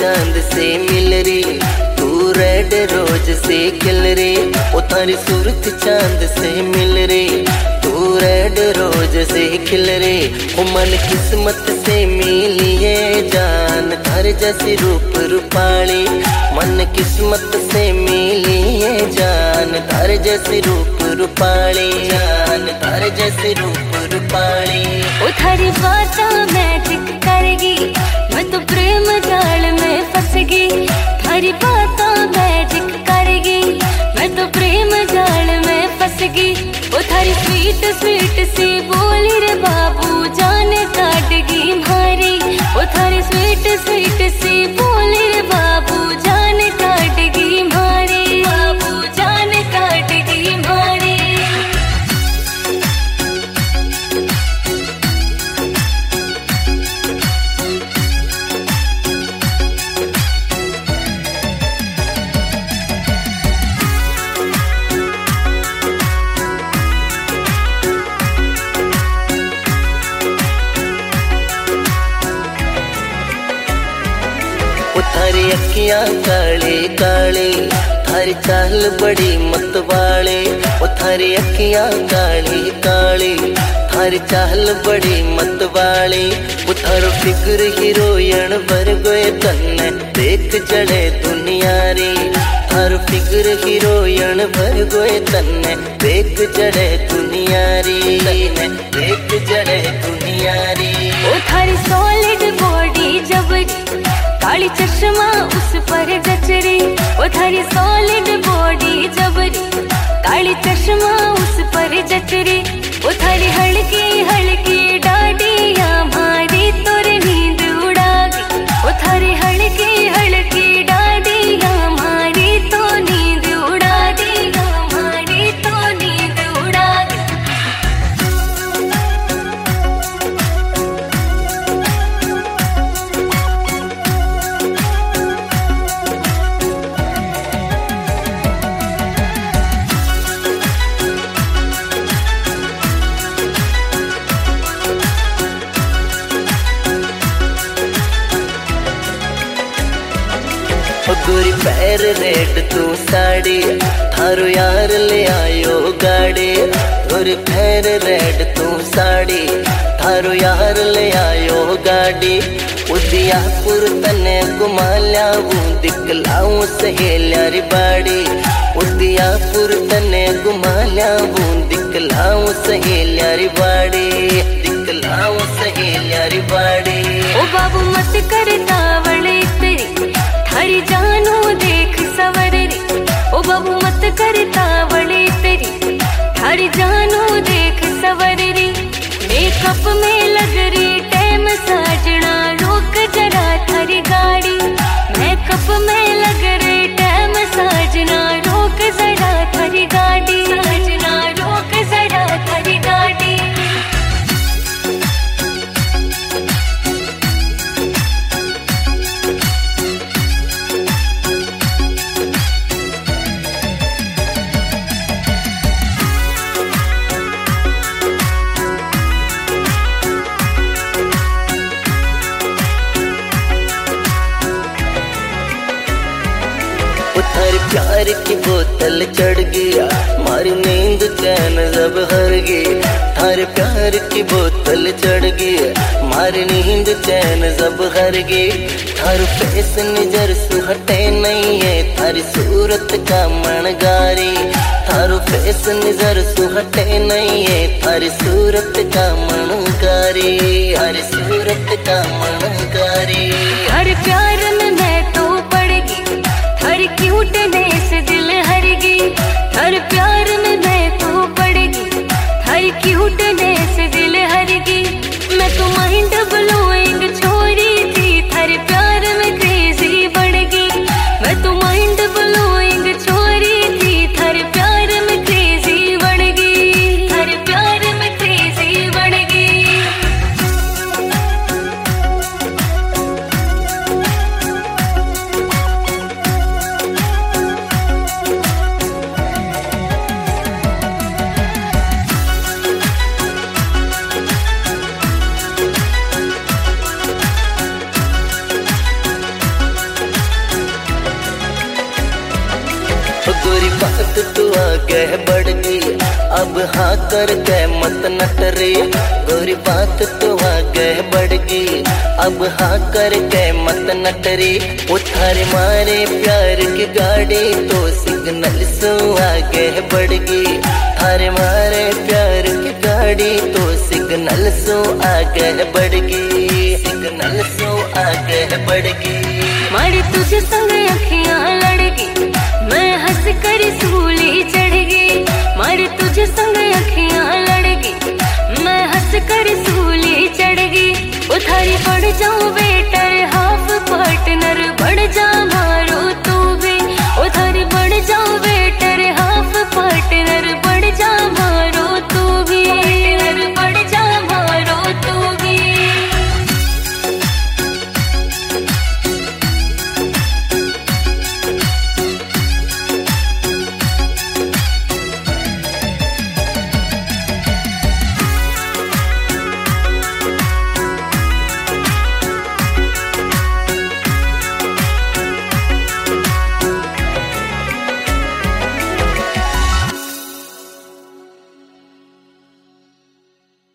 चांद से मिल रे, तू रेड रोज से खिल रे। ओ थारी सूरत चांद से मिल रे, तू रेड रोज से खिल रे। ओ मन किस्मत से मिली है जान, थारे जैसी रूप रूपाली। मन किस्मत से मिली है जान, थारे जैसी रूप रूपाली। जान थारे जैसी रूप रूपाली। ओ थारी बातें मैजिक करेगी, मैं तो प्रेम जाल में फंस गई। थारी बातें मैजिक करेगी, मैं तो प्रेम जाल में फंस गई। ओ थारी स्वीट स्वीट सी बोली रे बाबू जान काटेगी मारी। ओ थारी स्वीट स्वीट सी बोली रे बाबू जान काटेगी मारी। बाबू जान काटेगी मारी। थारी अखियां काले काले, थारी चाल बड़ी मतवाले। ओ थारी अखियां काली काली, थारी चाल बड़ी मतवाले। ओ थारो फिक्र हीरोइन भर गए तन्ने, देख जड़े दुनिया रे। थारो फिक्र हीरोइन भर गए तन्ने, देख जड़े दुनिया रे। देख जड़े दुनिया रे। ओ थारी सॉलिड बॉडी जबरी, काली चश्मा उस पर जचरी। ओ थारी सॉलिड बॉडी जबरी, काली चश्मा उस पर जचरी। ओ थारी हल्की हल्की डाडिया मारी तोर नींद उड़ा गई। ओ थारी हल्की हल्की डाडिया मारी तो नींद उड़ा दी। मारी तो नींद उड़ा दी। गोरी पैर रेड तू साड़ी, थारो यार ले आयो गाड़ी। गोरी पैर रेड तू साड़ी, थारो यार ले आयो गाड़ी। उदियापुर तने घुमा ल्याऊं, दिखलाऊं सहेलिया री बाड़ी। उदियापुर तने घुमा ल्याऊं, दिखलाऊं सहेलिया री बाड़ी। दिखलाऊं सहेलिया री बाड़ी। ओ बाबू मत कर तावड़े तेरी, थारी जानू देख सवर रे। ओ बाबू मत कर तावड़े तेरी, थारी जानू देख सवर रे। मेकअप में लग रही टाइम साजना, रोक जरा थारी गाड़ी। मेकअप में लग रही टाइम साजना, रोक जरा थारी गाड़ी। साजना रोक जरा थारी गाड़ी। थारी प्यार की बोतल चढ़ गया, मारी नींद चैन जब हर गई। थारे प्यार की बोतल चढ़ गया, मारी नींद चैन जब हर गई। थारू फेस नजर से हटे नहीं है, थारी सूरत का मनगारी। थारू फेस नजर से हटे नहीं है, थारी सूरत का मनगारी। थारी सूरत का मनगारी। हर प्यार में मैं तो पड़ गई, हर क्यूटनेस दिल हर गई। हर प्यार में मैं तो पड़ गई, हर क्यूटनेस दिल हर गई। मैं तो माइंड ब्लोइंग छोरी थी, थारे प्यार में क्रेजी बढ़ गई। मैं तो माइंड ब्लोइंग छोरी थी, थारे प्यार में क्रेजी बढ़ गई। थारे प्यार में क्रेजी बढ़ गई। बात तू आगे बढ़ गई, अब हाँ कर के मत न टरे। गोरी बात तू आगे बढ़ गई, अब हाँ कर के मत न टरे। उठार मारे प्यार की गाड़ी तो सिग्नल सो आगे बढ़ गई। थारे मारे प्यार की गाड़ी तो सिग्नल सो आगे बढ़ गई, सिग्नल सो आगे बढ़ गई। मारी तुझे संग अखियां लड़गी, मैं हंस कर